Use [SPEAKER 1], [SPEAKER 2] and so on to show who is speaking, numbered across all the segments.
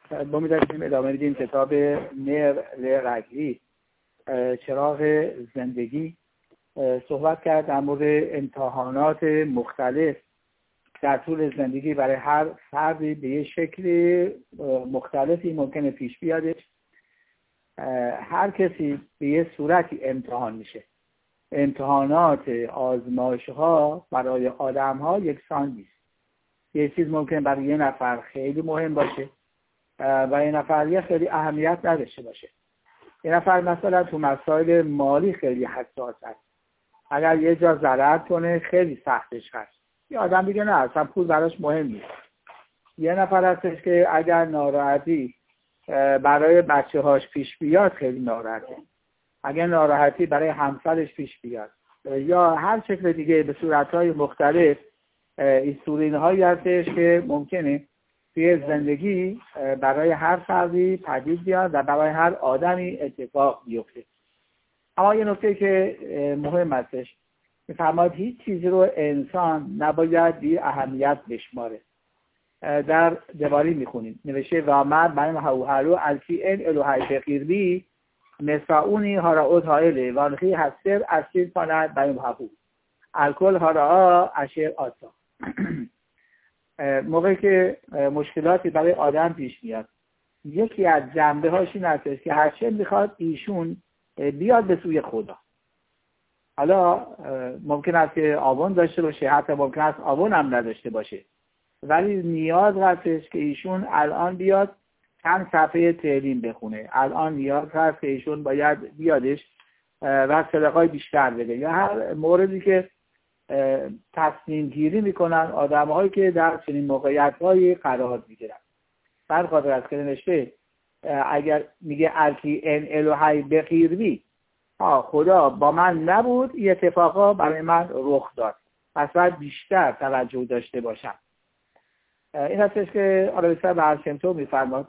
[SPEAKER 1] ما می‌داشتیم ادامه میدیم کتاب نر لرگلی چراغ زندگی. صحبت کرد در مورد امتحانات مختلف در طول زندگی برای هر فردی به یه شکل مختلفی ممکنه پیش بیادش. هر کسی به یه صورتی امتحان میشه. امتحانات آزمایش‌ها برای آدم‌ها یکسان نیست. یه چیز ممکنه برای یه نفر خیلی مهم باشه و یه نفر یه خیلی اهمیت نداشته باشه. یه نفر مثلا تو مسائل مالی خیلی حساس است. اگر یه جا ضرر کنه خیلی سختش هست. یه آدم دیگه نه، اصلا پول براش مهم نیست. یه نفر هستش که اگر ناراحتی برای بچه‌هاش پیش بیاد خیلی ناراحته. اگر ناراحتی برای همسرش پیش بیاد یا هر شکل دیگه به صورت‌های مختلف، این سورین‌هایی هستش که ممکنه توی زندگی برای هر فردی پدید بیاد و برای هر آدمی اتفاق بیفته. اما یه نکته که مهم هستش، می‌فرماید هیچ چیزی رو انسان نباید بی اهمیت بشماره. در دوالی میخونیم نوشته و آمد بین هاوهلو الکی ان الوهی فقیربی مساونی هاراوت هایله وانخی هستر اسیر پاند بین هاهو الکل هارا اشیر آتا. موقعی که مشکلاتی برای آدم پیش میاد، یکی از جنبه هاش این هستش که هرچه میخواد ایشون بیاد به سوی خدا. حالا ممکن است که آون داشته باشه، حتی ممکن است آون هم نداشته باشه، ولی نیاز هستش که ایشون الان بیاد چند صفحه تعلیم بخونه. الان نیاز هست که ایشون باید بیادش و صدقای بیشتر بده، یا هر موردی که تصمیم گیری میکنن آدم هایی که در چنین موقعیت هایی قرار میگیرن. بر خاطر از که نوشته اگر میگه الکی ان الوهی بقیربی، خدا با من نبود، این اتفاقا برای من رخ داد، پس باید بیشتر توجه داشته باشم. این هستش که آرابیسر به هرشمتو میفرماد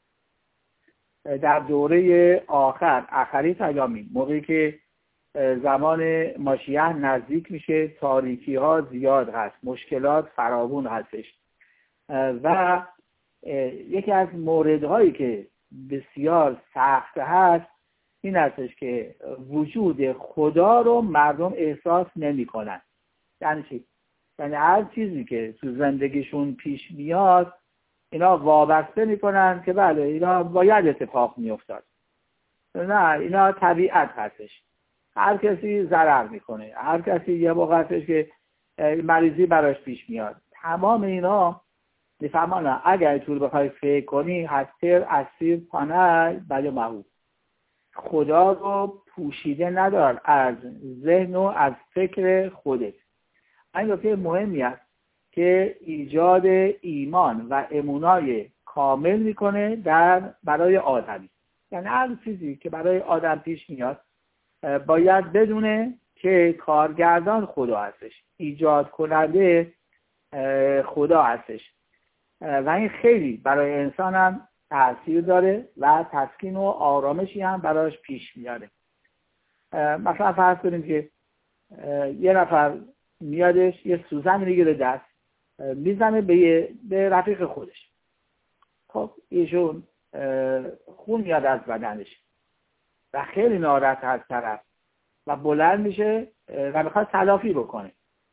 [SPEAKER 1] در دوره آخری تیامین، موقعی که زمان ماشیه نزدیک میشه، تاریکی ها زیاد هست، مشکلات فراوون هستش و یکی از موردهایی که بسیار سخت هست این هستش که وجود خدا رو مردم احساس نمی کنن. یعنی چی؟ یعنی هر چیزی که تو زندگیشون پیش میاد اینا وابسته میکنن که بله اینا باید اتفاق میافتاد. نه، اینا طبیعت هستش. هر کسی ضرر میکنه، هر کسی یه موقع هستش که مریضی براش پیش میاد. تمام اینا میفهمانه اگر طور بخوای فکر کنی هستر اسیر پانه بله محبوب. خدا رو پوشیده ندار از ذهن و از فکر خودت. این نکته مهمی است که ایجاد ایمان و امونای کامل میکنه برای آدمی. یعنی هر چیزی که برای آدم پیش میاد باید بدونه که کارگردان خدا هستش، ایجاد کننده خدا هستش و این خیلی برای انسان هم تأثیر داره و تسکین و آرامشی هم براش پیش میاره. مثلا فرض کنیم که یه نفر میادش یه سوزن میگیره دست میزنه به رفیق خودش. خب ایشون خون میاد از بدنش و خیلی ناراحت از طرف و بلند میشه و میخواد تلافی بکنه.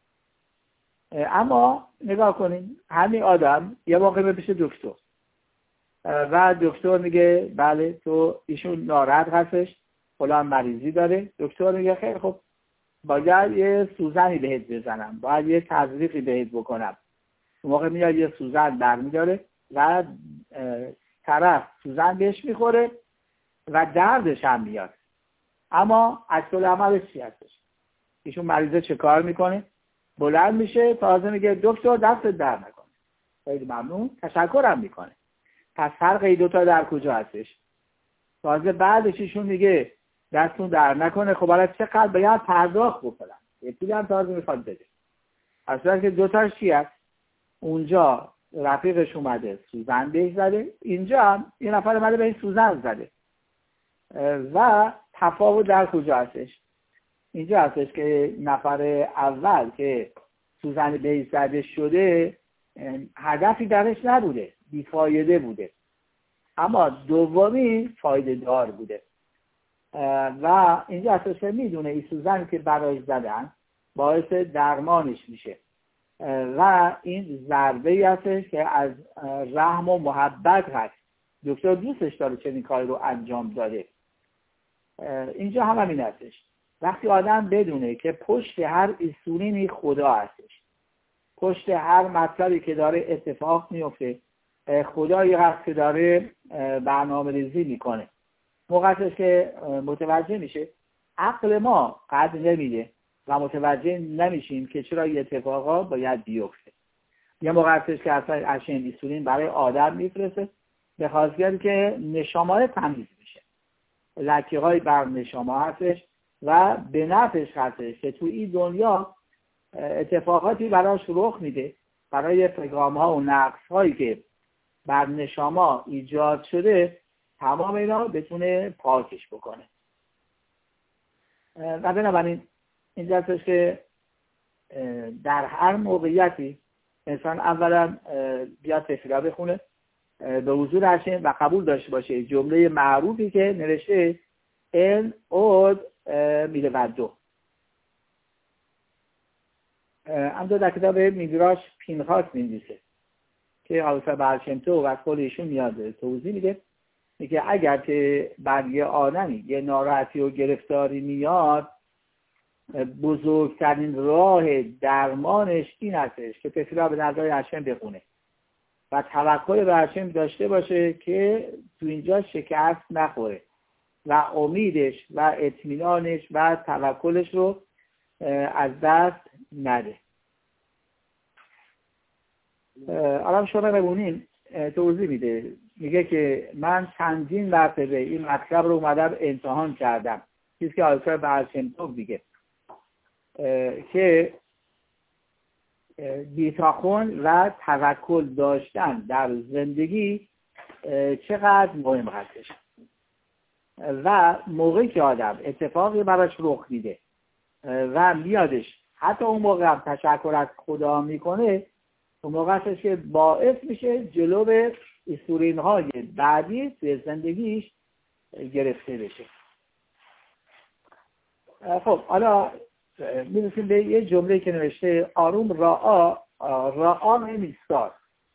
[SPEAKER 1] اما نگاه کنین همین آدم یه موقع پیش دکتر و دکتر میگه بله تو ایشون ناراحت هستش، فلان مریضی داره. دکتر میگه خیلی خب باید یه سوزنی بهت بزنم، باید یه تزریقی بهت بکنم. اون موقع میاد یه سوزن برمیداره و طرف سوزن بهش میخوره و دردش هم میاد. اما عکس العملش چی هستش؟ ایشون مریضه چه کار میکنه؟ بلند میشه تازه میگه دکتر دست در نکنه، خیلی ممنون، تشکرم میکنه. پس فرق این دوتا در کجا هستش؟ تازه بعدش ایشون میگه دستون در نکنه، خب حالا چقدر باید پرداخت بکنم؟ یه پولی هم تازه میخواد بده. اصلا که دوتاش چی هست؟ اونجا رفیقش اومده سوزن بهش زده، اینجا هم یه نفر اومده بهش سوزن زده. و تفاوت در کجا هستش؟ اینجا هستش که نفر اول که سوزن بهش زده شده هدفی درش نبوده، بیفایده بوده. اما دومی فایده دار بوده و اینجا اساسا میدونه این سوزن که برای زدن باعث درمانش میشه و این ضربه هستش که از رحم و محبت هست. دکتر دوستش داره چنین کاری رو انجام داده. اینجا هم همین هستش. وقتی آدم بدونه که پشت هر اینسولینی خدا هستش، پشت هر مطلبی که داره اتفاق میفته خدایی هست که داره برنامه ریزی میکنه، موقعش که متوجه میشه عقل ما قدر نمیده و متوجه نمیشیم که چرا این اتفاقا باید بیفته. یه موقعش که اصلا اشین اینسولین برای آدم میفرسته به خاطر که نشامه تمیز میشه، لکه های بر نشامه هستش و به نفعش هستش که تو این دنیا اتفاقاتی براش رخ میده، برای پیغام ها و نقص هایی که بر نشامه ایجاد شده تمام اینا بتونه پاکش بکنه. و بنابراین اینجا هستش که در هر موقعیتی انسان اولا بیاد تفسیر بخونه به حضور هشم و قبول داشته باشه جمله معروفی که نوشته ان اود میلودو. اما در کتاب میدراش پینخاس می‌نویسه که حضرت بهرشمتو و قول ایشون میاد توضیح میده، میگه اگر که بر یه آدمی یه ناراحتی و گرفتاری میاد بزرگترین راه درمانش این هستش که تفسیر به نظر هشم بخونه و توکل به هشم داشته باشه که تو اینجا شکست نخوره و امیدش و اطمینانش و توکلش رو از دست نده. الان شما ببینید توضیح میده، میگه که من چندین مرتبه این مطلب رو اومدم امتحان کردم، چیزی که حضرت بهرشمتو میگه که بیتاخون و توکل داشتن در زندگی چقدر مهم هستش و موقعی که آدم اتفاقی براش رخ میده و میادش حتی اون موقع هم تشکر از خدا میکنه، اون موقع هستش که باعث میشه جلو به اینسولین های بعدی توی زندگیش گرفته بشه. خب حالا میرسیم به یه جمله که نوشته آروم راآ نیستار.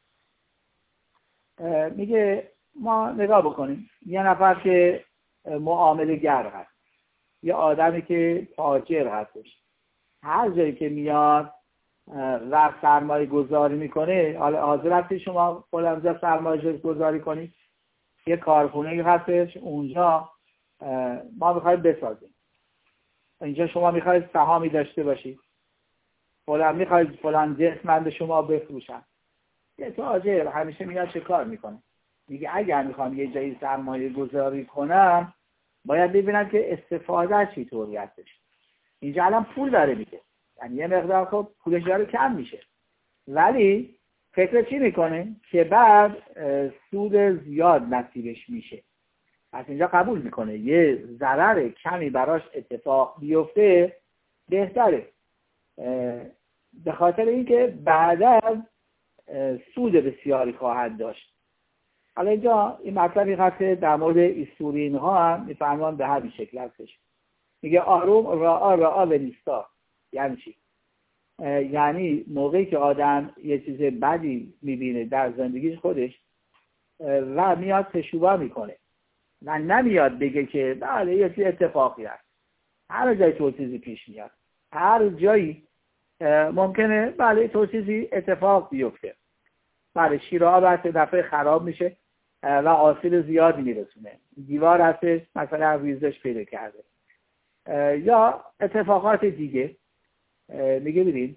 [SPEAKER 1] میگه ما نگاه بکنیم یه نفر که معامله گر هست، یه آدمی که تاجر هستش، هر جایی که میاد و سرمایه گذاری میکنه، حالا حاضر هستی شما فلانجا سرمایه گذاری کنید، یه کارخونه هستش اونجا ما میخوایم بسازیم، اینجا شما میخواید سهامی داشته باشید، فلان میخواید فلان جنس شما بفروشن. یه تاجر همیشه میاد چه کار میکنه؟ میگه اگر میخوام یه جایی سرمایه گذاری کنم باید ببینم که استفاده چطوری هستش. اینجا الان پول داره میده، یعنی یه مقدار خب پولش داره کم میشه، ولی فکر چی میکنه؟ که بعد سود زیاد نصیبش میشه. پس اینجا قبول میکنه یه ضرر کمی براش اتفاق بیفته بهتره، به خاطر اینکه بعدا سود بسیاری خواهد داشت. حالا اینجا این مطلبی هست در مورد اینسولین ها هم میفهمن به همین شکل هستش. میگه آروم راآ و نیستا. یعنی چی؟ یعنی موقعی که آدم یه چیز بدی میبینه در زندگیش خودش و میاد تشوبه میکنه و نمیاد بگه که بله یه چیز اتفاقی هست. هر جایی تو چیزی پیش میاد، هر جایی ممکنه بله تو چیزی اتفاق بیفته، بله شیر آب هست دفعه خراب میشه و آسیب زیادی میرسونه، دیوار هستش مثلا ریزش پیدا کرده یا اتفاقات دیگه. میگه ببین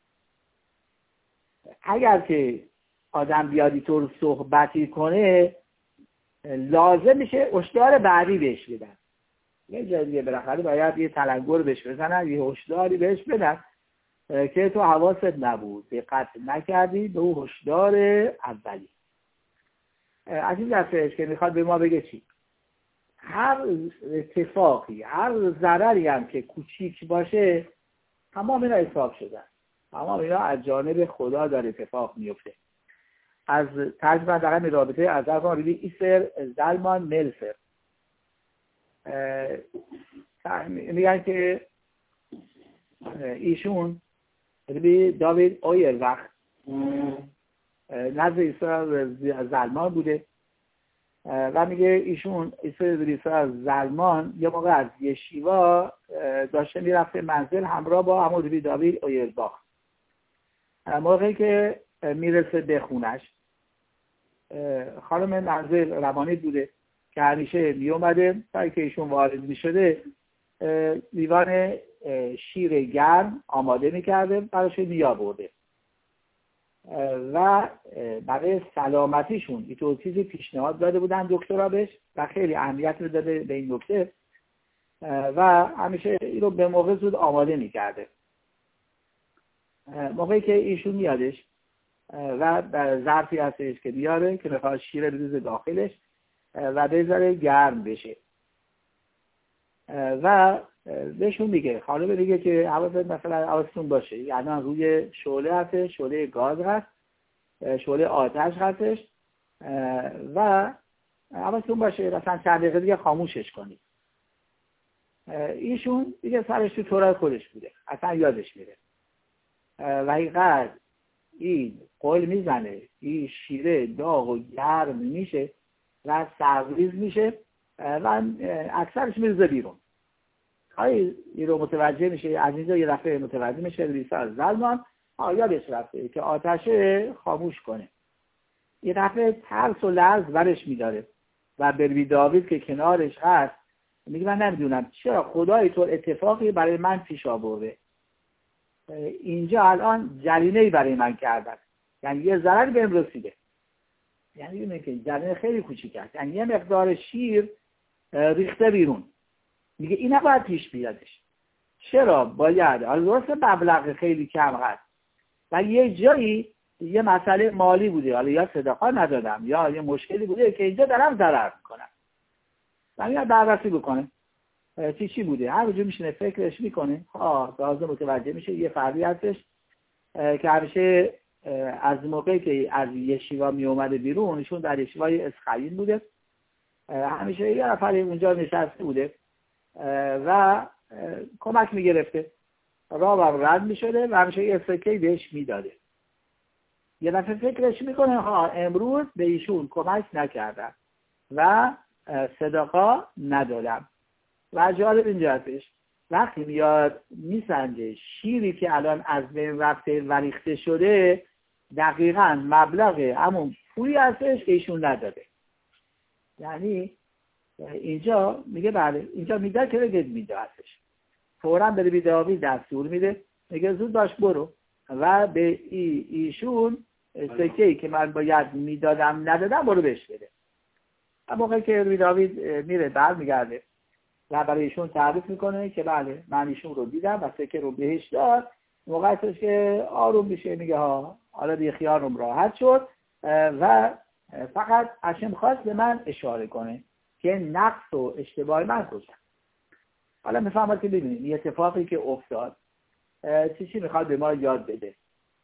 [SPEAKER 1] اگر که آدم بیادی طور صحبتی کنه لازم میشه هشدار بعدی بهش بدن. یه جای دیگه بالاخره باید یه تلنگر بهش بزنن، یه هشداری بهش بدن که تو حواست نبود، دقت نکردی به اون هشدار اولی. از این دستش که میخواد به ما بگه چی؟ هر اتفاقی، هر ضرری هم که کوچیک باشه تمام اینا حساب شدن، تمام اینا از جانب خدا داره اتفاق میفته. از ترجمه در رابطه از رابطه ایسر زلمان ملسر میگن که ایشون داوید اویر وقت نزد عیسی زلمان بوده و میگه ایشون عیسی زلمان یه موقع از یشیوا داشته میرفته منزل همراه با همون داوید اویرباخ. موقعی که میرسه به خونش خانم منزل روانی بوده که همیشه میومده برای که ایشون وارد میشده لیوان شیر گرم آماده میکرده براش میآورده و برای سلامتیشون این چیزی پیشنهاد داده بودن دکترها بهش و خیلی اهمیت رو داده به این نکته و همیشه این رو به موقع زود آماده میکرده. موقعی که ایشون میادش و ظرفی هستش که بیاره که میخواد شیر بریزه داخلش و بذاره گرم بشه و بهشون میگه خانم میگه که مثلا حواستون باشه یعنی روی شعله هست، شعله گاز هست، شعله آتش هستش و حواستون باشه مثلا چند دقیقه دیگه خاموشش کنید. ایشون دیگه سرش تو طور خودش بوده اصلا یادش میره و اینقدر این قول میزنه این شیره داغ و گرم میشه و سرریز میشه و اکثرش میرزه بیرون. خواهی این رو متوجه میشه از اینجا یه دفعه متوجه میشه عیسی زلمان یادش رفته که آتش خاموش کنه. یه دفعه ترس و لرز برش میداره و بروی داوید که کنارش هست میگه من نمیدونم چرا خدای طور اتفاقی برای من پیش آورده. اینجا الان جریمه‌ای برای من کردن، یعنی یه ضرری بهم رسیده. یعنی اینه که جریمه خیلی کوچیک است، یعنی یه مقدار شیر ریخته بیرون. میگه این نباید پیش بیادش. چرا باید؟ حالا درسته مبلغ خیلی کم هست و یه جایی یه مسئله مالی بوده، حالا یا صداقت ندادم یا یه مشکلی بوده که اینجا دارم ضرر میکنم. و میاد بررسی بکنه چی بوده. هر وجود میشینه فکرش میکنه تازه متوجه میشه یه فردی هستش که همیشه از موقعی که از یشیوا می اومده بیرون، ایشون در یشیوای اسخرین بوده، همیشه یه نفر اونجا نشسته بوده و کمک میگرفته، راه رد میشده و همیشه یه سکه‌ای بهش میداده. یه دفعه فکرش میکنه امروز به ایشون کمک نکردم و صدقه ندادم. و جالب اینجا هستش وقتی میاد میسنجه شیری که الان از بین رفته و ریخته شده دقیقاً مبلغ همون پولی هستش که ایشون نداده. یعنی اینجا میگه بله اینجا میده که بگید میده هستش. فوراً بره به داوید دستور میده میگه زود باش برو و به ایشون سکه‌ای که من باید میدادم ندادم برو بهش بده. موقعی که داوید میره برمیگرده و برای ایشون تعریف میکنه که بله من ایشون رو دیدم و سکه رو بهش داد. موقعی که آروم میشه میگه حالا دیگه خیالم راحت شد و فقط هاشم خواست به من اشاره کنه که نقص و اشتباه من کجا. حالا میفهمید که ببینید این اتفاقی که افتاد چی میخواد به ما یاد بده.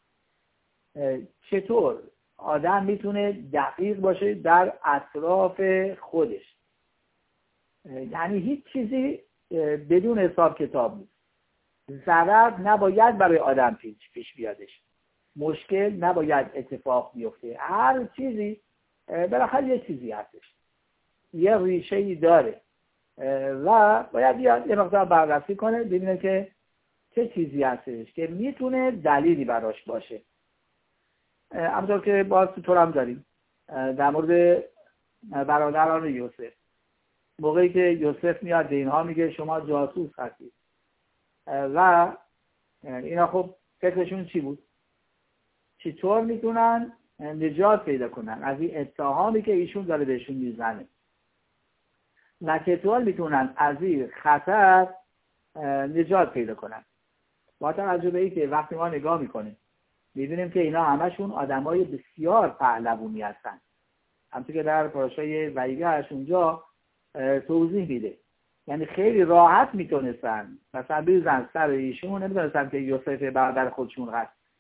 [SPEAKER 1] چطور آدم میتونه دقیق باشه در اطراف خودش، یعنی هیچ چیزی بدون حساب کتاب نیست. ضرر نباید برای آدم پیش بیادش، مشکل نباید اتفاق بیفته. هر چیزی بالاخره یه چیزی هستش، یه ریشه‌ای داره و باید یه مقدار بررسی کنه ببینه که چه چیزی هستش که میتونه دلیلی براش باشه. همونطور که باز تو هم داریم در مورد برادران یوسف، موقعی که یوسف میاد به اینها میگه شما جاسوس هستید و اینا خب فکرشون چی بود؟ چطور میتونن نجات پیدا کنن از این اتهامی که ایشون داره بهشون میزنه و چطور میتونن از این خطر نجات پیدا کنن. با توجه به این که وقتی ما نگاه میکنیم میبینیم که اینا همشون آدمای بسیار پهلوانی هستن، همونطور که در پاراشای ویگهش اونجا توضیح میده. یعنی خیلی راحت میتونستن مثلا بریزن سر ایشون، نمیدونستن که یوسف برادر خودشون هست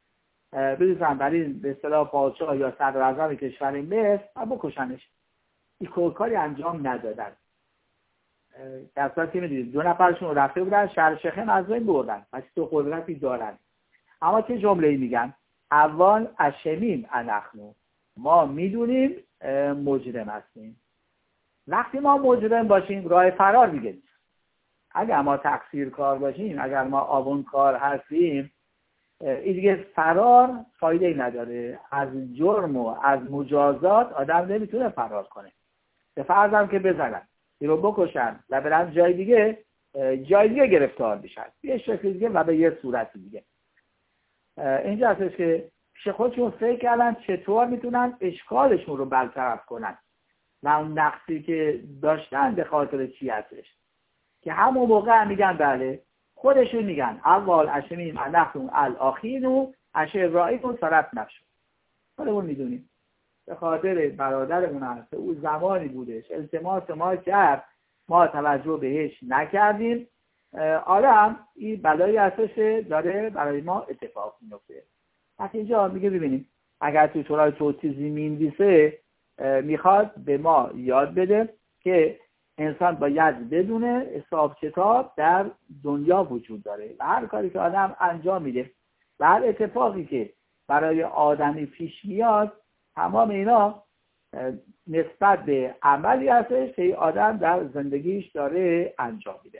[SPEAKER 1] بریزن برای به اصطلاح پادشاه یا صدراعظم کشور مصر و بکشنش. این کاری انجام ندادن. در صورتی که میدونید 2 نفرشون رفته بودن شهر شخم از بین بردن، پس تو قدرتی دارن. اما چه جمله‌ای میگن؟ اول اشمیم انخنو، ما میدونیم مجرم هستیم. وقتی ما مجرم باشیم راه فرار دیگه نیست. اگر ما تقصیر کار باشیم، اگر ما آبون کار هستیم، این دیگه فرار فایده ای نداره. از جرم و از مجازات آدم نمیتونه فرار کنه. به فرض هم که بزنن این رو بکشن و برن جای دیگه گرفتار بشن یه شکل دیگه و به یه صورتی دیگه. اینجا هستش که پیش خودشون فکر کردن چطور میتونن اشکالشون رو برطرف کنن و اون نقصی که داشتن به خاطر چی هستش، که همون موقع میگن بله، خودشون میگن اول اشمیم انخنو الاخینو اشرائیتون صرف نشد. خودمون میدونیم به خاطر برادرمون هست، او زمانی بودش التماس ما کرد، ما توجه بهش نکردیم، آدم این بلایی هستش داره برای ما اتفاق میفته. پس اینجا میگه ببینیم اگر تو تورای توتیزی مینویسه میخواد به ما یاد بده که انسان باید بدونه حساب کتاب در دنیا وجود داره و هر کاری که آدم انجام میده و هر اتفاقی که برای آدمی پیش میاد، تمام اینا نسبت به عملی هستش که آدم در زندگیش داره انجام میده.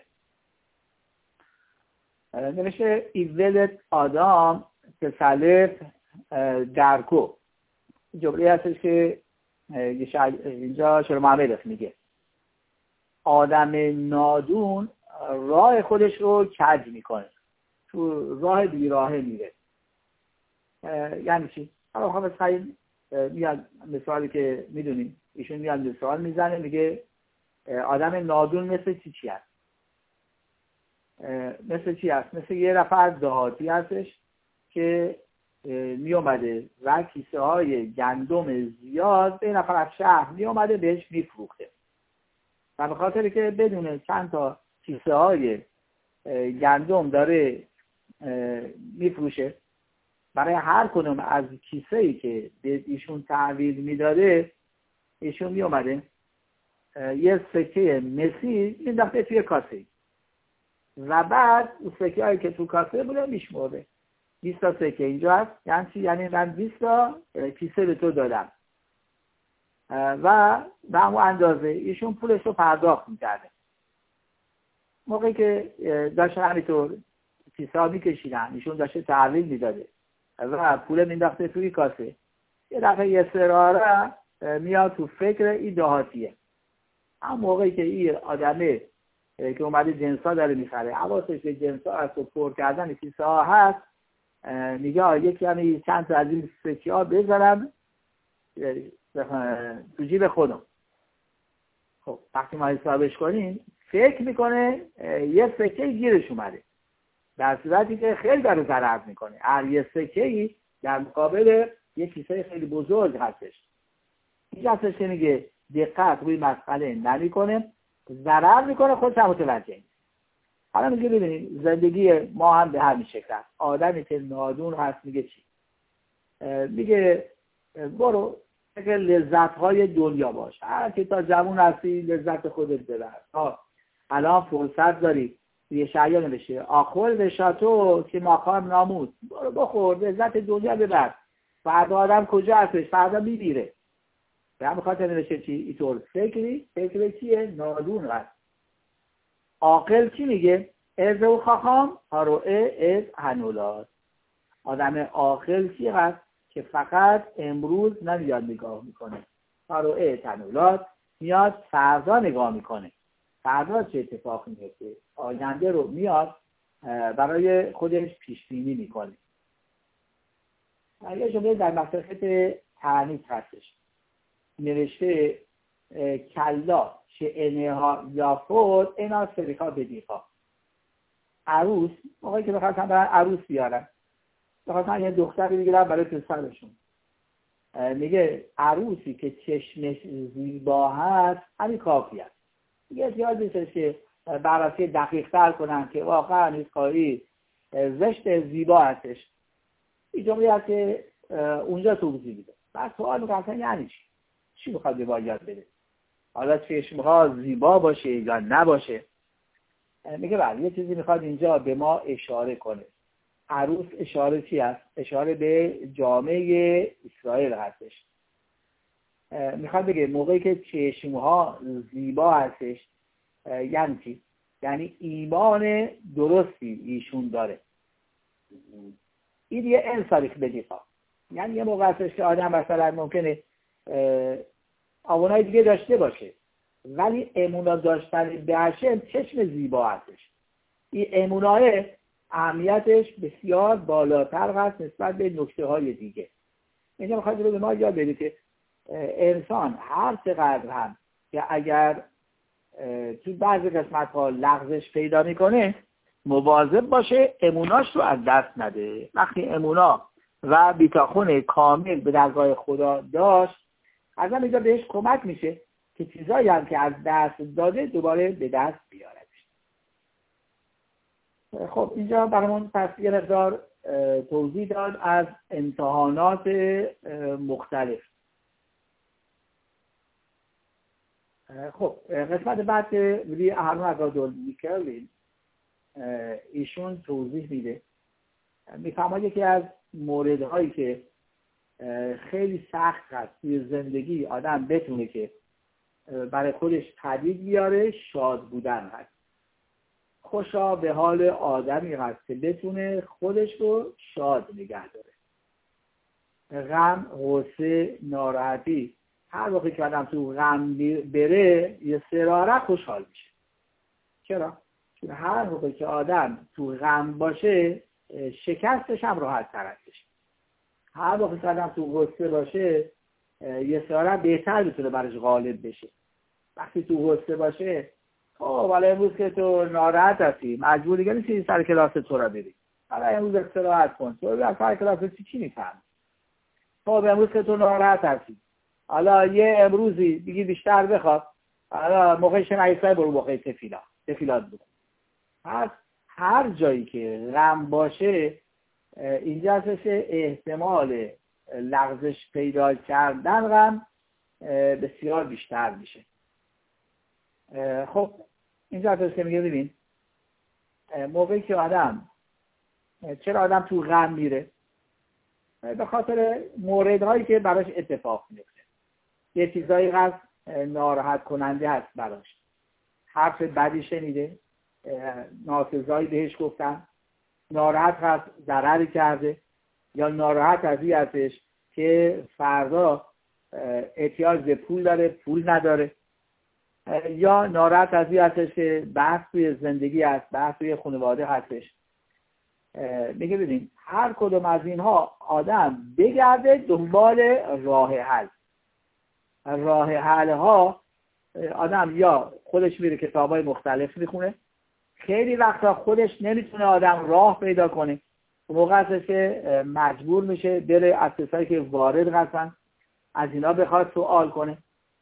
[SPEAKER 1] نوشته ایولت آدم تسلف درکو، جمله هستش که اینجا شلومعمل میگه آدم نادون راه خودش رو کج میکنه، تو راه بیراهه میره. یعنی چی؟ حالا خواهم بسخیل میاد مثالی که میدونیم ایشون میاد مثال میزنه، میگه آدم نادون مثل چی هست؟ مثل چی هست؟ مثل یه نفر دهاتی هستش که میومده و کیسه های گندم زیاد به نفر از شهر میومده بهش میفروخته و به خاطر که بدونه چند تا کیسه های گندم داره میفروشه، برای هر کدوم از کیسه‌ای که به ایشون تحویل میداده ایشون میومده یه سکه مسی مینداخته توی کاسه و بعد اون سکه هایی که تو کاسه بوده میشمرده. 20 تا سکه اینجا هست، یعنی چی؟ یعنی من 20 تا کیسه به تو دادم و به همون اندازه ایشون پولش رو پرداخت میکرده. موقعی که داشتن همینطور کیسه ها میکشیدن ایشون داشته تحویل میداده و پول مینداخته توی کاسه، یه دفعه یه سراره میاد تو فکر این دهاتیه. هم موقعی که این آدمه که اومده جنسا داره میخره حواسش به جنسا از تو پر کردن کیسه ها هست، میگه یکی همه چند تا از این سکه ها بذارم تو جیب خودم. خب وقتی ما حسابش کنیم فکر میکنه یه سکه گیرش اومده، در صورتی که خیلی داره ضرر میکنه. هر یه سکه‌ای در مقابل یک کیسه خیلی بزرگ هستش. این هستش که میگه دقت روی مسئله نمیکنه، ضرر میکنه، خودش هم متوجه نیست. حالا میگه ببینید زندگی ما هم به همین شکل است. آدمی که نادون هست میگه چی؟ میگه برو فکر لذت‌های دنیا باش، هر که تا جوان هستی لذت خودت ببر. الان فرصت داری، یه شعیه نوشته آخور بشاتو که ماقام ناموس، برو بخور لذت دنیا ببر، فردا آدم کجا هستش؟ فردا میمیره. به همین خاطر نوشته چی؟ اینطور فکر چیه؟ نادون هست. عاقل چی میگه؟ از و خاخام هاروئه از هنولاد. آدم عاقل چی هست؟ که فقط امروز نمیاد نگاه میکنه، هاروئه هنولاد میاد فردا نگاه میکنه، فردا چه اتفاقی میفته، آینده رو میاد برای خودش پیش بینی میکنه. یه جمله در مصرفت تعنیف هستش نوشته کلا چه انها یافت اینا سریخا بدیخا. عروس موقعی که بخواستن برای عروس بیارن، بخواستن یه دختری بگیرن برای پسرشون، میگه عروسی که چشمش زیبا هست همین کافی است. یه احتیاج نیستش که بررسی دقیق تر کنن که واقعا این کاری زشت زیبا هستش. این جمله هست که اونجا توضیح میده. بعد سوال میکنم یعنی چی میخواد به ما یاد بده؟ حالا چشمها زیبا باشه یا نباشه؟ میگه بله یه چیزی میخواد اینجا به ما اشاره کنه. عروس اشاره چی است؟ اشاره به جامعه اسرائیل هستش. میخواد بگه موقعی که چشمها زیبا هستش یعنی چی؟ یعنی ایمان درستی ایشون داره. این یه انساریخ بدیقا، یعنی یه موقع هستش که آدم مثلا ممکنه آوانای دیگه داشته باشه ولی امونا داشتن به هشم چشم زیبا هستش. این امونای اهمیتش بسیار بالاتر هست نسبت به نکته های دیگه. اینجا میخواید رو به ما یاد بدید که انسان هر چقدر هم که اگر تو بعضی قسمت ها لغزش پیدا میکنه مواظب باشه اموناش رو از دست نده. وقتی امونا و بیتاخون کامل به درگاه خدا داشت از هم اینجا بهش کمک میشه که چیزایی هم که از دست داده دوباره به دست بیاردش. خب اینجا برامون پس یه مقدار توضیح داد از امتحانات مختلف. خب قسمت بعد ولی اهرون اگادول میکرلین ایشون توضیح میده، میفهمه یکی از موردهایی که خیلی سخت هست توی زندگی آدم بتونه که برای خودش پدید بیاره شاد بودن هست. خوشا به حال آدمی هست که بتونه خودش رو شاد نگه داره. غم، غصه، ناراحتی هر وقتی که آدم تو غم بره یه سراره خوشحال میشه. چرا؟ چون هر وقتی که آدم تو غم باشه شکستش هم راحت تر هستش. هر وقتی که آدم تو غصه باشه یه سراره بهتر بتونه برش غالب بشه. وقتی تو غصه باشه خب حالا امروز که تو ناراحت هستی مجبور دیگه نیستی سر کلاس تو را بری، حالا امروز استراحت کن، تو از سر کلاس چی میفهمی؟ خب امروز که تو ناراحت هستی حالا یه امروزی دیگه بیشتر بخواد، حالا موقع شنایسای برو موقع تفیلات بکن. هر جایی که غم باشه اینجا هستش احتمال لغزش پیدا کردن غم بسیار بیشتر میشه. خب اینجا هستش که میگه ببین موقعی که چرا آدم تو غم میره؟ به خاطر موردهایی که براش اتفاق میفته. یه چیزایی هست ناراحت کننده هست براش، حرف بدی شنیده، ناسزایی بهش گفتن، ناراحت هست ضرری کرده، یا ناراحت از این هستش که فردا احتیاج به پول داره پول نداره، یا ناراحت از این هستش که بحث توی زندگی هست، بحث توی خانواده هستش. میگه ببین هر کدوم از اینها آدم بگرده دنبال راه حل. راه حل ها آدم یا خودش میره کتابای مختلف میخونه، خیلی وقتا خودش نمیتونه آدم راه پیدا کنه، موقع هستش که مجبور میشه بره از کسایی که وارد هستن از اینا بخواد سوال کنه.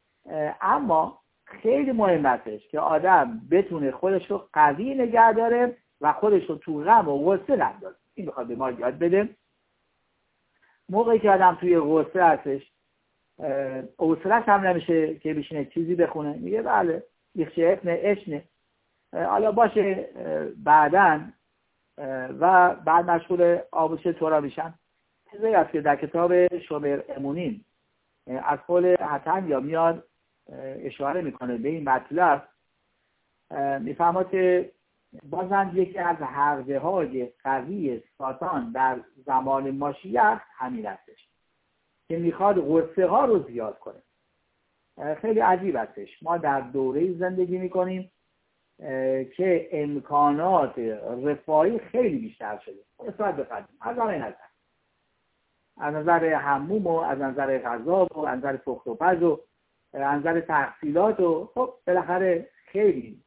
[SPEAKER 1] اما خیلی مهم هستش که آدم بتونه خودش رو قوی نگه داره و خودش رو تو غم و غصه نندازه. این بخواد به ما یاد بده. موقعی که آدم توی غصه هستش حوصله‌اش هم نمیشه که بشینه چیزی بخونه، میگه بله یخشه اشنه حالا باشه بعدن و بعد مشغول آبوش تورا میشن. چیزی هست که در کتاب شومر امونین از قول حتن یا میاد اشاره میکنه به این مطلب. میفهمه که بازم یکی از حربه های قوی ساتان در زمان ماشیخ همین هستش که میخواد غصه ها رو زیاد کنه. خیلی عجیب هستش، ما در دوره زندگی میکنیم که امکانات رفاهی خیلی بیشتر شده نسبت به قدیم. از همین هست، از نظر حموم و از نظر غذا و از نظر پخت و پز و از نظر تحصیلات و خب بالاخره خیلی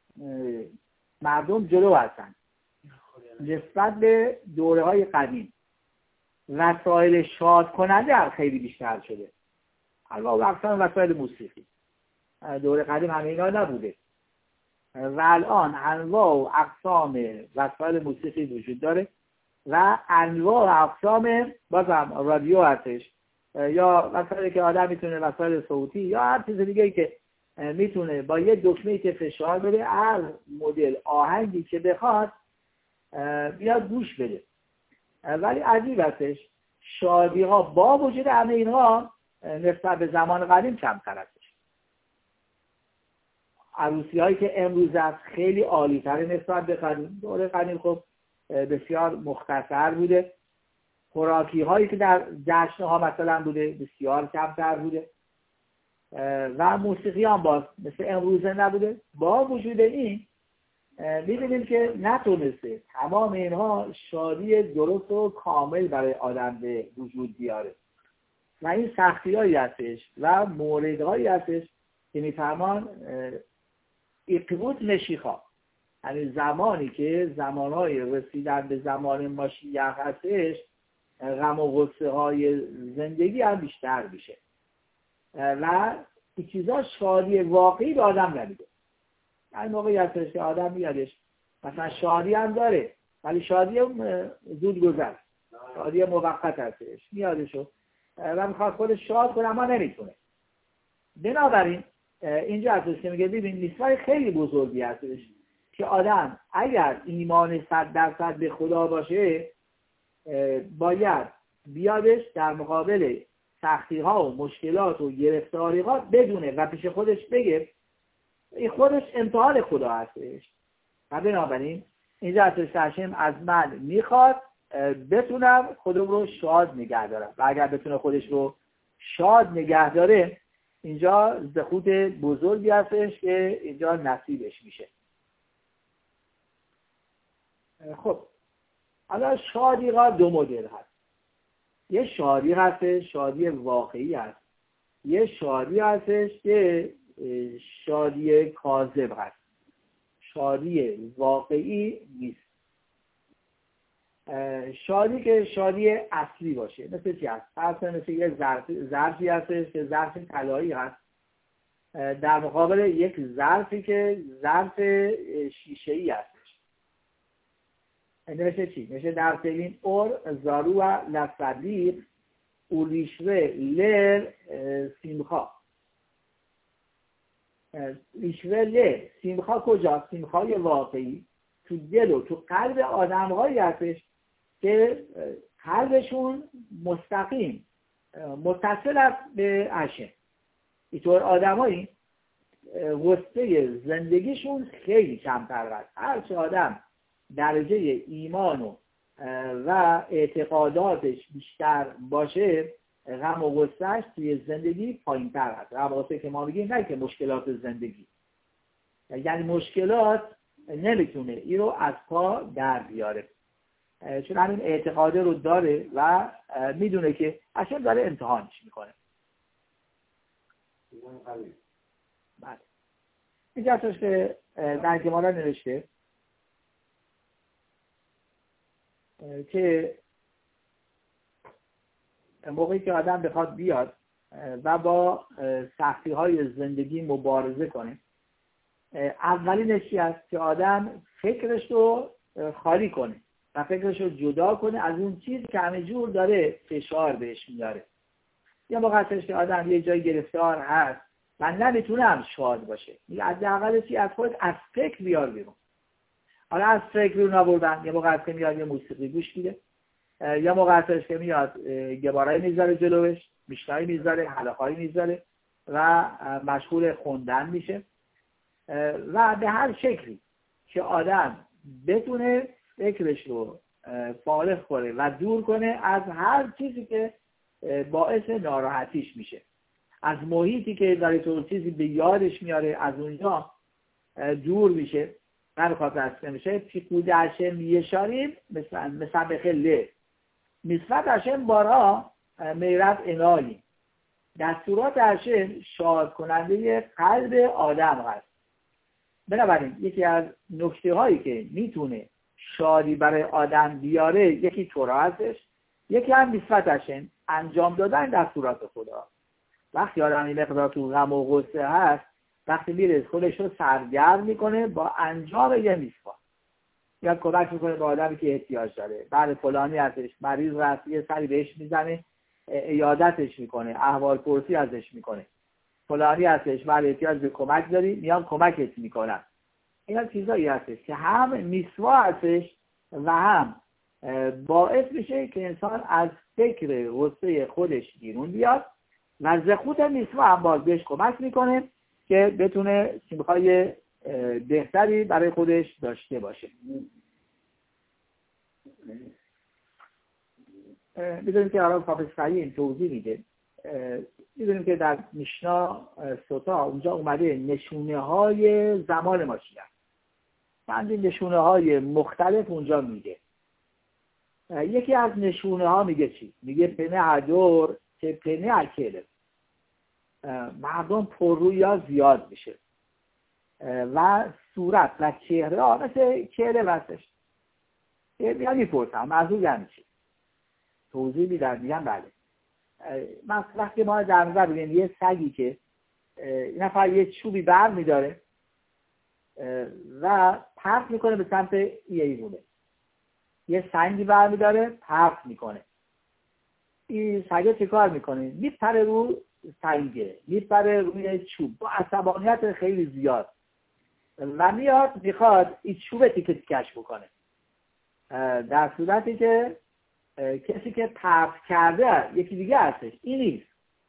[SPEAKER 1] مردم جلو هستن نسبت به دوره های قدیم. وسایل شاد کننده هم خیلی بیشتر شده، البته اقسام وسایل موسیقی دوره قدیم همه اینا نبوده و الان انواع و اقسام وسایل موسیقی وجود داره و انواع و اقسام بازم رادیو هستش یا وسایلی که آدم میتونه وسایل صوتی یا هر چیز دیگه‌ای که میتونه با یه دکمه‌ای که فشار بده هر مدل آهنگی که بخواد بیاد گوش بده. ولی عجیب هستش شادی ها با وجود همه اینها نسبت به زمان قدیم کمتر هستش. عروسی هایی که امروز هست خیلی عالی تره نسبت به قدیم. دوره قدیم خب بسیار مختصر بوده. خوراکی هایی که در جشن ها مثلا بوده بسیار کمتر بوده و موسیقی هم باز مثل امروزه نبوده. با وجود این می‌بینیم که نتونسته تمام اینها شادی درست و کامل برای آدم به وجود بیاره و این سختی‌هایی هستش و موردهایی هستش که می‌فرمان اقبوت مشیخا، یعنی زمانی که زمانهای رسیدن به زمان ماشیخ هستش غم و غصه های زندگی هم بیشتر میشه و این چیزا شادی واقعی به آدم نمیده. این موقعی هستش که آدم میادش مثلا شادی هم داره ولی شادی زود گذر، شادی موقت هستش، میادشو و میخواد خودش شاد کنه اما نمیتونه. بنابراین اینجا هستش که میگه ببین نیسای خیلی بزرگی هستش که آدم اگر ایمان 100% به خدا باشه باید بیادش در مقابل سختی ها و مشکلات و گرفتاری ها بدونه و پیش خودش بگه این خودش امتحان خدا هستش و بنابراین اینجا هستش از من میخواد بتونم خودم رو شاد نگه دارم و اگر بتونه خودش رو شاد نگه داره اینجا زخوت بزرگی هستش که اینجا نصیبش میشه. خب حالا شادی ها دو مدل هست. یه شادی هستش شادی واقعی هست، یه شادی هستش که شادی کاذب هست، شادی واقعی نیست. شادی که شادی اصلی باشه مثل چی هست؟ مثل یه ظرفی هستش که ظرف طلایی هست در مقابل یک ظرفی که ظرف شیشه‌ای هستش. نوشته چی؟ نوشته در تلین اور زارو و لصدیق اولیشوه لر سیمخا. لیشوه لر سیمخا کجا؟ سیمخای واقعی تو دل و تو قلب آدم‌هایی هستش که قلبشون مستقیم متصل است به عشق. اینطور آدمایی غصه زندگیشون خیلی کمتر است. هر چه آدم درجه ایمان و اعتقاداتش بیشتر باشه غم و غصه‌اش توی زندگی پایین‌تر هست. غم و غصه که ما میگیم نه که مشکلات زندگی، یعنی مشکلات نمیتونه این رو از پا در بیاره چون همین اعتقاده رو داره و میدونه که اصلا داره امتحانش میکنه. بله اینجا هستش که در گمارا نوشته که موقعی که آدم بخواد بیاد و با سختی های زندگی مبارزه کنه اولینش چی است که آدم فکرش رو خالی کنه و فکرش رو جدا کنه از اون چیزی که همه جور داره فشار بهش میاره. یا موقع هستش که آدم یه جای گرفتار هست و نمیتونه هم شاد باشه میگه حداقل چی از خودت از فکر بیار بیرون. حالا از فکر رو نبردن یه موقع هست که میاد یه موسیقی گوش میده یا موقع هستش که میاد گبارایی میذاره جلوش میشنایی میذاره حلقایی میذاره و مشغول خوندن میشه و به هر شکلی که آدم بتونه فکرش رو فارغ کنه و دور کنه از هر چیزی که باعث ناراحتیش میشه، از محیطی که داره تو چیزی به یادش میاره از اونجا دور میشه. نمیخواد دست نمیشه پیکود هشم یشاریم مثلا بخله نسبت هشم بارا میرت انالی دستورات هشم شاد کننده قلب آدم هست. بنابراین یکی از نکته هایی که میتونه شادی برای آدم بیاره یکی تورا هستش، یکی هم نسبت هشم انجام دادن دستورات خدا. وقتی آدم این مقدار تو غم و غصه هست وقتی میره خودش رو سرگرم میکنه با انجام یه میثوان یا کمک میکنه به آدمی که احتیاج داره. بعد فلانی ازش مریض رفت، یه سری بهش میزنه، عیادتش میکنه، احوال پرسی ازش میکنه. فلانی ازش بعد احتیاج به کمک داری، میان کمکت میکنن. اینا چیزایی هستش که هم میسوا هستش و هم باعث میشه که انسان از فکر غصه خودش بیرون بیاد و زخوت میسوا هم باز بهش کمک میکنه که بتونه تیم‌های بهتری برای خودش داشته باشه. میدونیم که آرام حافظ خایی این توضیح میده. میدونیم که در میشنا سوتا اونجا اومده نشونه های زمان ماشیه. چندین نشونه های مختلف اونجا میگه. یکی از نشونه ها میگه چی؟ میگه پنه هدور که پنه اکله. مردم پررویی ها زیاد میشه و صورت و چهره ها مثل چهره وستش. میان میپرسم منظور یعنی چی؟ توضیح میدن، میگن بله. من وقتی ما در نظر بگیم یه سگی که این نفر یه چوبی بر میداره و پرت میکنه به سمت ایوونه، یه سنگی بر میداره پرت میکنه، این سگه چه کار میکنه؟ میپره رو سنگه، میپره روی چوب با عصبانیت خیلی زیاد و میاد میخواد این چوب تیکه تیکش بکنه، در صورتی که کسی که پرت کرده یکی دیگه هستش، این نیست.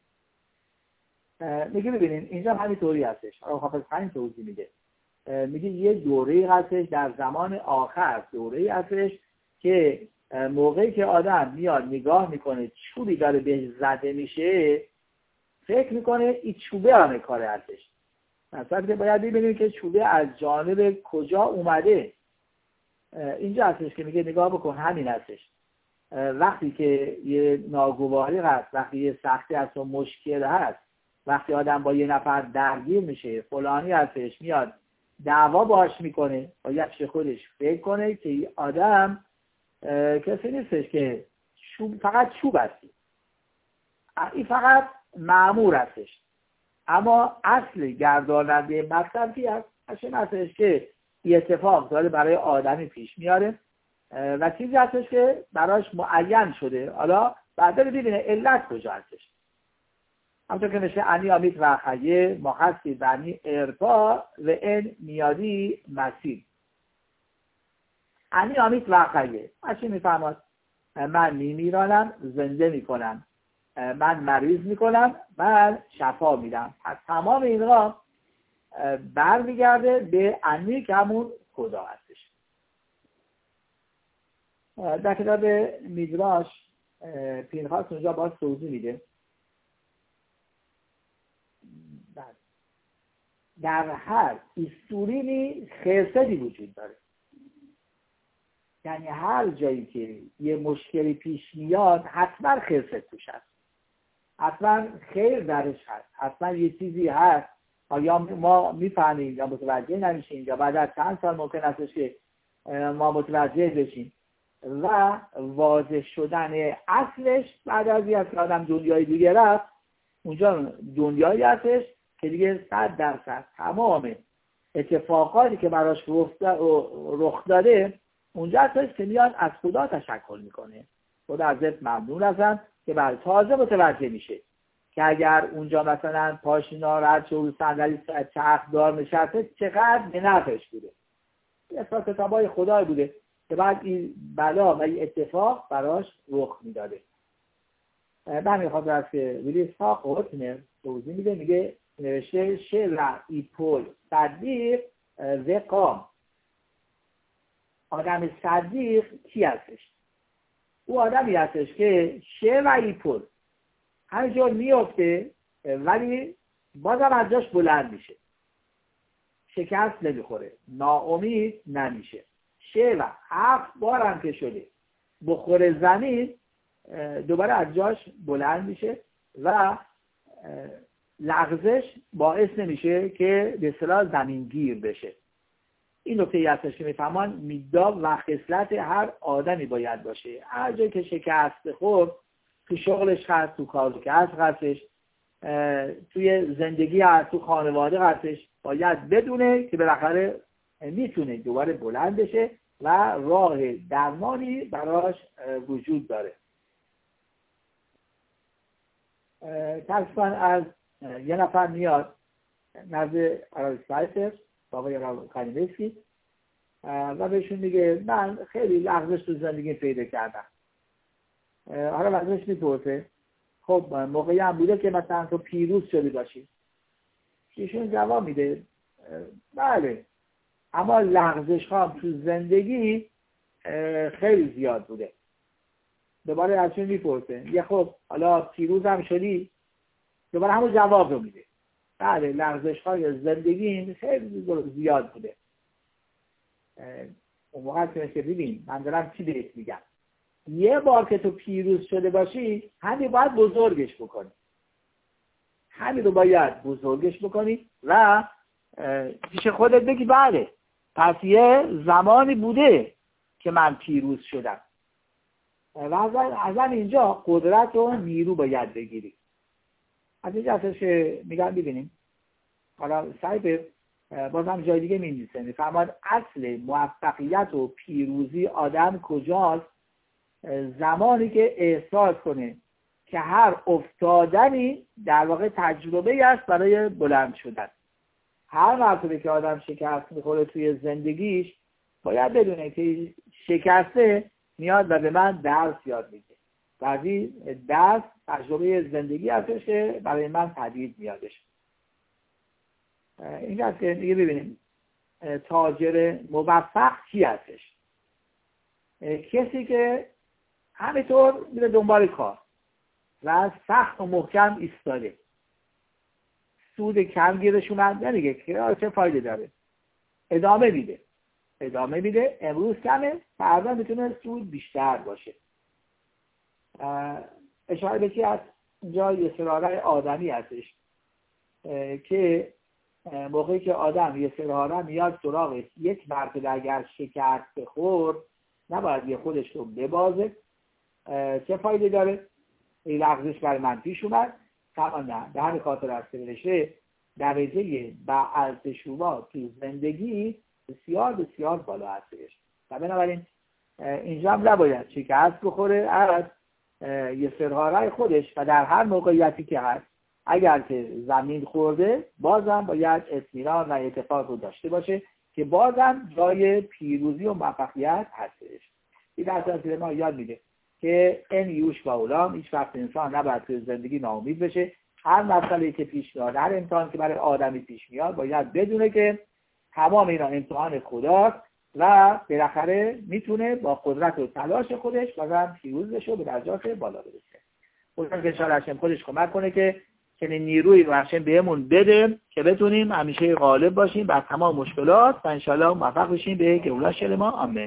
[SPEAKER 1] میگه ببینین اینجا همینطوری هستش. حافظ خانی توضیح میده، میگه یه دوره‌ای هستش در زمان آخر، دوره‌ای هستش که موقعی که آدم میاد نگاه میکنه چوبی داره بهش زده میشه، فکر میکنه این چوبه همه کاره هستش. مثلا که باید ببینیم که چوبه از جانب کجا اومده. اینجا هستش که میگه نگاه بکن همین هستش. وقتی که یه ناگواری هست، وقتی یه سختی هست و مشکل هست، وقتی آدم با یه نفر درگیر میشه، فلانی هستش میاد دعوا باش میکنه، باید خودش فکر کنه که این آدم کسی نیستش که فقط چوب هستی، این فقط مأمور هستش، اما اصل گرداننده مقصدی هست. این هستش که این اتفاق داره برای آدمی پیش میاره و چیزی هستش که براش معین شده. حالا بعدا ببینه علت کجا هستش. همونطور که مثل انی آمیت و خیه مخصی بنی ارپا و این میادی مسیر. انی آمیت و خیه چی میفهمد؟ من میمیرانم، زنده میکنم، من مریض میکنم، من شفا میدم. پس تمام اینها برمیگرده به انی که همون خدا هستش. در کتاب میدراش پینخاس اونجا باز توضیح میده در هر ایستورینی خرسدی وجود داره. یعنی هر جایی که یه مشکلی پیش میاد حتما خرسد توش هست، حتما خیر درش هست، حتما یه چیزی هست. یا ما میفهمیم یا متوجه نمیشیم یا بعد از چند سال ممکن است که ما متوجه بشیم و واضح شدن اصلش بعد از اینکه که آدم دنیای دیگه رفت، اونجا دنیایی هستش که دیگه 100% تمام اتفاقاتی که براش رخ داده اونجا هستش که میاد از خدا تشکر میکنه. خدا ازت ممنون هستم که بعد تازه متوجه میشه که اگر اونجا مثلا پاش ناراحت شد و صندلی چرخدار نشسته چقدر به نفعش بوده. اصلا کتابای خدای بوده که بعد این بلا و این اتفاق براش رخ میداده. من میخواد از که ویلی ساق هوتنر توضیح میده، میگه نوشته شل ایپول صدیق و قام. آدم صدیق کی هستش؟ او آدمی هستش که شه و ایپول همینجور میفته ولی بازم از جاش بلند میشه، شکست نمیخوره، ناامید نمیشه. شه و 7 بار هم که شده بخوره زمین دوباره از جاش بلند میشه و لغزش باعث نمیشه که به اصطلاح زمین گیر بشه. این نکته ای هستش که میفهمان میدا و خصلت هر آدمی باید باشه. هر جایی که شکست خورد، تو شغلش هست، تو کار که هستش، توی زندگی هست، تو خانواده هستش، باید بدونه که بالاخره میتونه دوباره بلند بشه و راه درمانی براش وجود داره. تصفاً از یه نفر میاد نزد آرایستایتر آقای کانیبسکی و بهشون میگه من خیلی لغزش تو زندگی پیدا کردم. حالا ازش میپرسه خب موقعی هم بوده که مثلا تو پیروز شده باشی؟ ایشون جواب میده بله، اما لغزش ها تو زندگی خیلی زیاد بوده. دوباره ازشون میپرسه یه خب حالا پیروز هم شدی؟ دوباره همون جواب رو میده بله، لغزش های زندگی خیلی زیاد بوده. اون موقع که ببین من دارم چی بهت میگم، یه بار که تو پیروز شده باشی همین باید بزرگش بکنی، همین رو باید بزرگش بکنی و پیش خودت بگی بله پس یه زمانی بوده که من پیروز شدم و از اینجا قدرت و نیرو باید بگیری. از اینجا ازش میگم ببینیم حالا سعی باز هم جای دیگه می‌نویسه میفرماد اصل موفقیت و پیروزی آدم کجاست؟ زمانی که احساس کنه که هر افتادنی در واقع تجربه است برای بلند شدن. هر مرتبه که آدم شکست میخوره توی زندگیش باید بدونه که شکسته میاد و به من درس یاد میده و از این درس تجربه زندگی هستش که برای من پدید میادش. این هست که دیگه ببینیم تاجر موفق کی هستش؟ کسی که همینطور میره دنبال کار و سخت و محکم ایستاده، سود کم گیرش اومد نمیگه که چه فایده داره، ادامه میده امروز کمه فردا میتونه سود بیشتر باشه. اشاره به چی هست؟ اینجا یه سراره آدمی هستش که موقعی که آدم یه سراره میاد سراغش یک مرتبه اگر شکست خورد نباید یه خودش رو ببازه. چه فایده داره؟ این لغزش برای من پیش اومد طبعا نه، به همین خاطر است که نوشته درجه بعض شما تو زندگی بسیار بسیار بالا هستش و بنابراین اینجا هم نباید شکست بخوره از یه سرهارای خودش و در هر موقعیتی که هست اگر که زمین خورده بازم باید اطمینان و اعتقاد رو داشته باشه که بازم جای پیروزی و موفقیت هستش. این درس از ما یاد میده که این یوش با اولام هیچ وقت انسان نباید توی زندگی ناامید بشه. هر مسئله‌ای که پیش میاد، هر امتحانی که برای آدمی پیش میاد باید بدونه که تمام اینا امتحان خداست و بالاخره میتونه با قدرت و تلاش خودش بازم پیروز بشه و به درجات بالا برسه. خدا که شاید خودش کمک کنه که چنین نیروی رو هرچند بهمون بده که بتونیم همیشه غالب باشیم بر تمام مشکلات و انشالله موفق بشیم به گولش ما. آمین.